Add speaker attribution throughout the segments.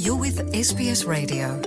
Speaker 1: You're with SBS Radio.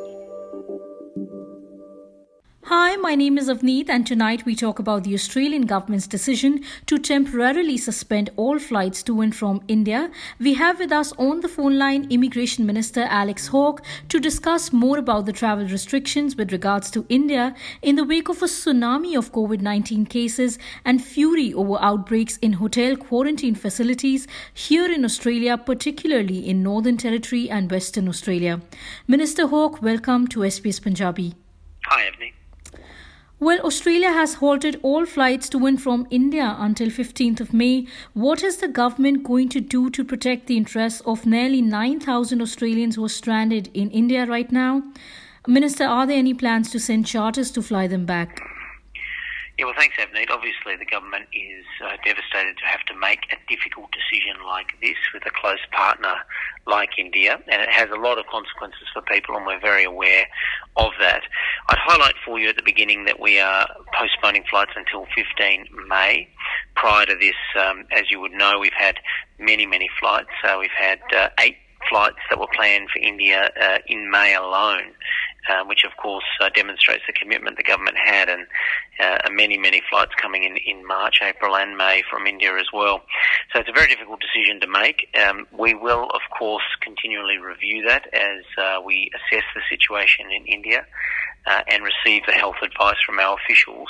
Speaker 2: Hi, my name is Avneet, and tonight we talk about the Australian government's decision to temporarily suspend all flights to and from India. We have with us on the phone line Immigration Minister Alex Hawke to discuss more about the travel restrictions with regards to India in the wake of a tsunami of COVID-19 cases and fury over outbreaks in hotel quarantine facilities here in Australia, particularly in Northern Territory and Western Australia. Minister Hawke, welcome to SBS Punjabi.
Speaker 3: Hi, Avneet.
Speaker 2: Well, Australia has halted all flights to and from India until 15th of May. What is the government going to do to protect the interests of nearly 9,000 Australians who are stranded in India right now? Minister, are there any plans to send charters to fly them back?
Speaker 3: Yeah, well, thanks, Avneet. Obviously, the government is devastated to have to make a difficult decision like this with a close partner like India, and it has a lot of consequences for people, and we're very aware of that. I'd highlight for you at the beginning that we are postponing flights until 15 May. Prior to this, as you would know, we've had many flights. We've had 8 flights that were planned for India in May alone, which of course demonstrates the commitment the government had, and many flights coming in March, April and May from India as well. So it's a very difficult decision to make. We will of course continually review that as we assess the situation in India and receive the health advice from our officials.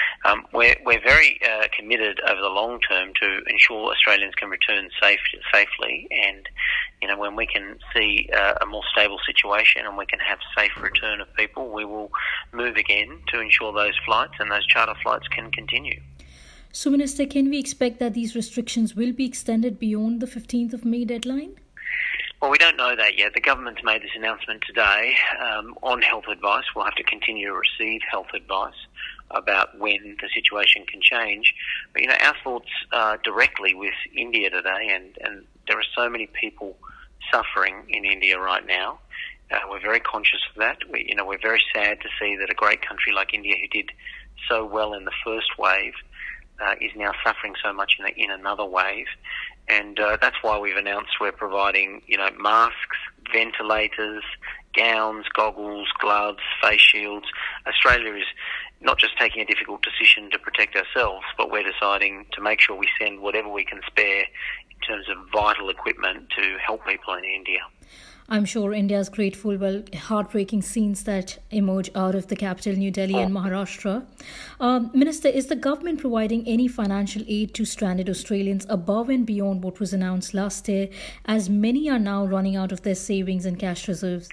Speaker 3: We're very committed over the long term to ensure Australians can return safely, and when we can see a more stable situation and we can have safe return of people, we will move again to ensure those flights and those charter flights can continue.
Speaker 2: So, Minister, can we expect that these restrictions will be extended beyond the 15th of May deadline?
Speaker 3: Well, we don't know that yet. The government's made this announcement today on health advice. We'll have to continue to receive health advice about when the situation can change. But, our thoughts are directly with India today, and there are so many people suffering in India right now. We're very conscious of that. We're very sad to see that a great country like India, who did so well in the first wave, is now suffering so much in another wave. And that's why we've announced we're providing, masks, ventilators, gowns, goggles, gloves, face shields. Australia is not just taking a difficult decision to protect ourselves, but we're deciding to make sure we send whatever we can spare in terms of vital equipment to help people in India.
Speaker 2: I'm sure India is grateful. Well, heartbreaking scenes that emerge out of the capital, New Delhi and Maharashtra. Minister, is the government providing any financial aid to stranded Australians above and beyond what was announced last year, as many are now running out of their savings and cash reserves?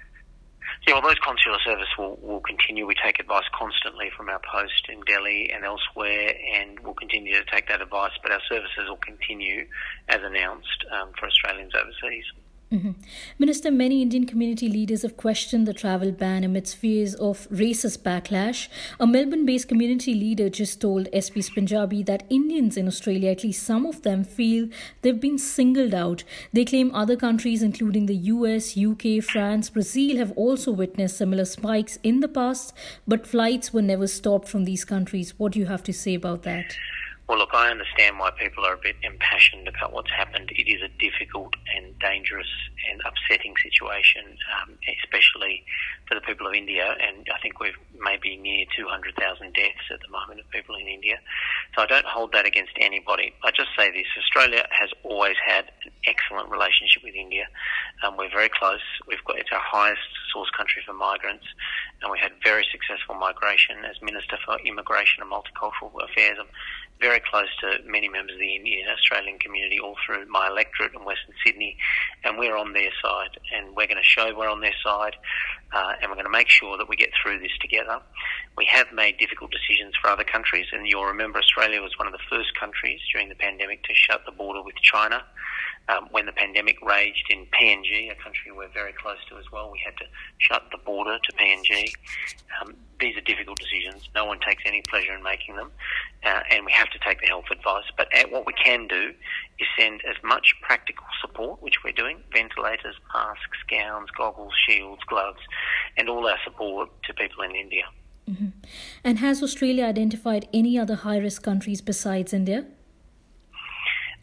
Speaker 3: Yeah, well, those consular services will continue. We take advice constantly from our post in Delhi and elsewhere, and we'll continue to take that advice, but our services will continue as announced for Australians overseas.
Speaker 2: Mm-hmm. Minister, many Indian community leaders have questioned the travel ban amidst fears of racist backlash. A Melbourne-based community leader just told SBS Punjabi that Indians in Australia, at least some of them, feel they've been singled out. They claim other countries, including the US, UK, France, Brazil, have also witnessed similar spikes in the past, but flights were never stopped from these countries. What do you have to say about that?
Speaker 3: Well, look, I understand why people are a bit impassioned about what's happened. It is a difficult and dangerous and upsetting situation, especially for the people of India, and I think we've maybe near 200,000 deaths at the moment of people in India. So I don't hold that against anybody. I just say this: Australia has always had an excellent relationship with India. We're very close. It's our highest source country for migrants, and we had very successful migration. As Minister for Immigration and Multicultural Affairs, I'm very close to many members of the Indian Australian community all through my electorate in Western Sydney, and we're on their side, and we're going to show we're on their side, and we're going to make sure that we get through this together. We have made difficult decisions for other countries, and you'll remember Australia was one of the first countries during the pandemic to shut the border with China. When the pandemic raged in PNG, a country we're very close to as well, we had to shut the border to PNG. These are difficult decisions. No one takes any pleasure in making them, and we have to take the health advice. But what we can do is send as much practical support, which we're doing: ventilators, masks, gowns, goggles, shields, gloves, and all our support to people in India.
Speaker 2: Mm-hmm. And has Australia identified any other high-risk countries besides India?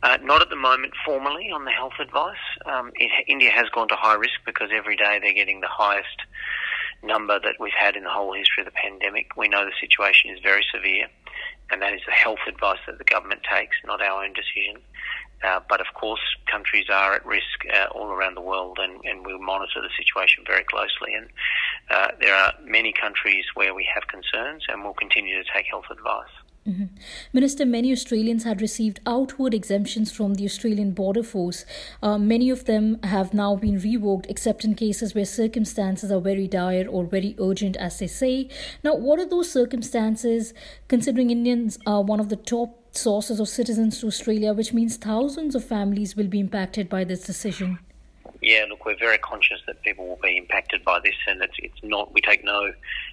Speaker 3: Not at the moment formally on the health advice. India has gone to high risk because every day they're getting the highest number that we've had in the whole history of the pandemic. We know the situation is very severe, and that is the health advice that the government takes, not our own decision. But of course, countries are at risk all around the world, and we'll monitor the situation very closely. And there are many countries where we have concerns, and we'll continue to take health advice.
Speaker 2: Mm-hmm. Minister, many Australians had received outward exemptions from the Australian Border Force. Many of them have now been revoked, except in cases where circumstances are very dire or very urgent, as they say. Now, what are those circumstances, considering Indians are one of the top sources of citizens to Australia, which means thousands of families will be impacted by this decision?
Speaker 3: Yeah, look, we're very conscious that people will be impacted by this, and it's not. We take no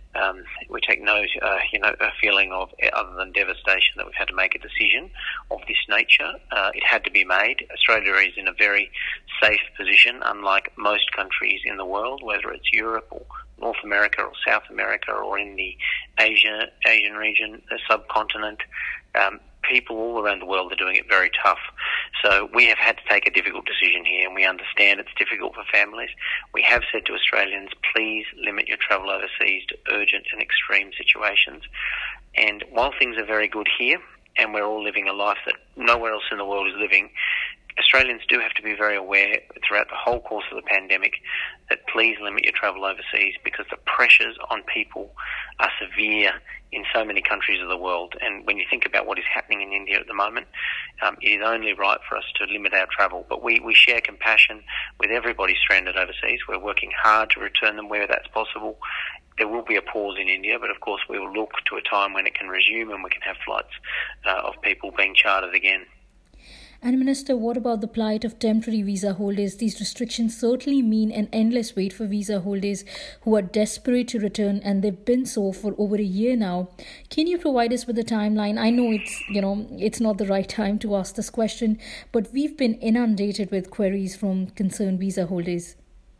Speaker 3: feeling of other than devastation that we've had to make a decision of this nature. It had to be made. Australia is in a very safe position, unlike most countries in the world, whether it's Europe or North America or South America or in the Asian region, the subcontinent. People all around the world are doing it very tough. So we have had to take a difficult decision here, and we understand it's difficult for families. We have said to Australians, please limit your travel overseas to urgent and extreme situations. And while things are very good here, and we're all living a life that nowhere else in the world is living, Australians do have to be very aware throughout the whole course of the pandemic that please limit your travel overseas, because the pressures on people are severe in so many countries of the world. And when you think about what is happening in India at the moment, it is only right for us to limit our travel. But we share compassion with everybody stranded overseas. We're working hard to return them where that's possible. There will be a pause in India, but of course we will look to a time when it can resume and we can have flights of people being chartered again.
Speaker 2: And Minister, what about the plight of temporary visa holders? These restrictions certainly mean an endless wait for visa holders who are desperate to return, and they've been so for over a year now. Can you provide us with a timeline? I know it's not the right time to ask this question, but we've been inundated with queries from concerned visa holders.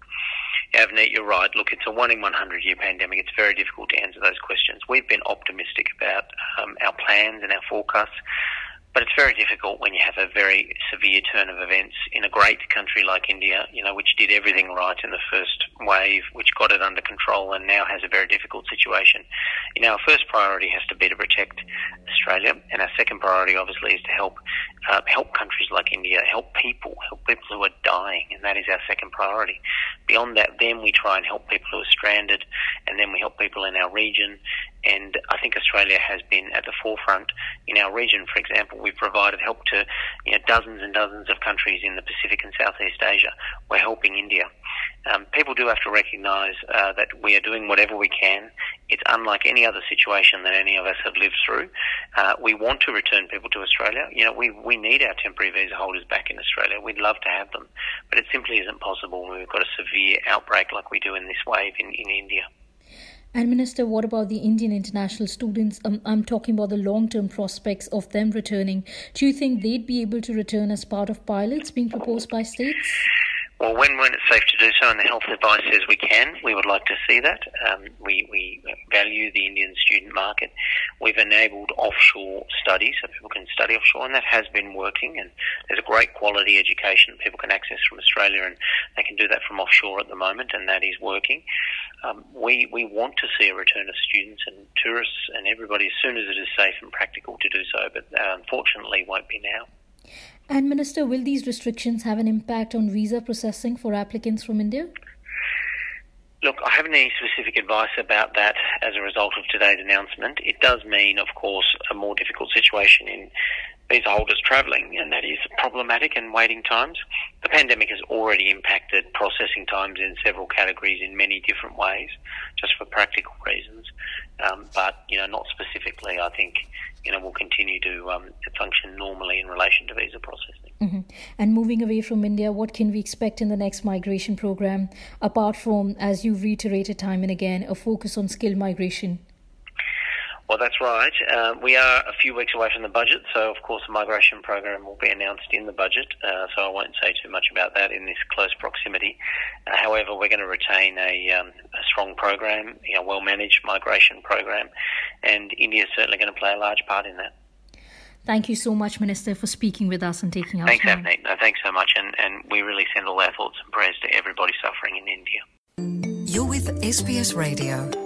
Speaker 3: Avneet, you're right. Look, it's a 1 in 100 year pandemic. It's very difficult to answer those questions. We've been optimistic about our plans and our forecasts. But it's very difficult when you have a very severe turn of events in a great country like India, which did everything right in the first wave, which got it under control and now has a very difficult situation. Our first priority has to be to protect Australia, and our second priority obviously is to help countries like India, help people who are dying, and that is our second priority. Beyond that, then we try and help people who are stranded, and then we help people in our region. And I think Australia has been at the forefront. In our region, for example, we've provided help to dozens and dozens of countries in the Pacific and Southeast Asia. We're helping India. People do have to recognise that we are doing whatever we can. It's unlike any other situation that any of us have lived through. We want to return people to Australia. We need our temporary visa holders back in Australia. We'd love to have them, but it simply isn't possible when we've got a severe outbreak like we do in this wave in India.
Speaker 2: And Minister, what about the Indian international students? I'm talking about the long-term prospects of them returning. Do you think they'd be able to return as part of pilots being proposed by states?
Speaker 3: Well, when it's safe to do so and the health advice says we can, we would like to see that. We value the Indian student market. We've enabled offshore studies so people can study offshore, and that has been working. And there's a great quality education people can access from Australia, and they can do that from offshore at the moment, and that is working. We want to see a return of students and tourists and everybody as soon as it is safe and practical to do so, but unfortunately won't be now.
Speaker 2: And Minister, will these restrictions have an impact on visa processing for applicants from India?
Speaker 3: Look, I haven't any specific advice about that as a result of today's announcement. It does mean, of course, a more difficult situation in visa holders travelling, and that is problematic, and waiting times. The pandemic has already impacted processing times in several categories in many different ways, just for practical reasons. But not specifically. I think we'll continue to function normally in relation to visa processing.
Speaker 2: Mm-hmm. And moving away from India, what can we expect in the next migration program, apart from, as you've reiterated time and again, a focus on skilled migration?
Speaker 3: Well, that's right. We are a few weeks away from the budget, so of course the migration program will be announced in the budget, so I won't say too much about that in this close proximity. However, we're going to retain a strong program, well-managed migration program, and India is certainly going to play a large part in that.
Speaker 2: Thank you so much, Minister, for speaking with us and taking our
Speaker 3: time.
Speaker 2: Thanks,
Speaker 3: Avneet. No, thanks so much, and we really send all our thoughts and prayers to everybody suffering in India.
Speaker 1: You're with SBS Radio.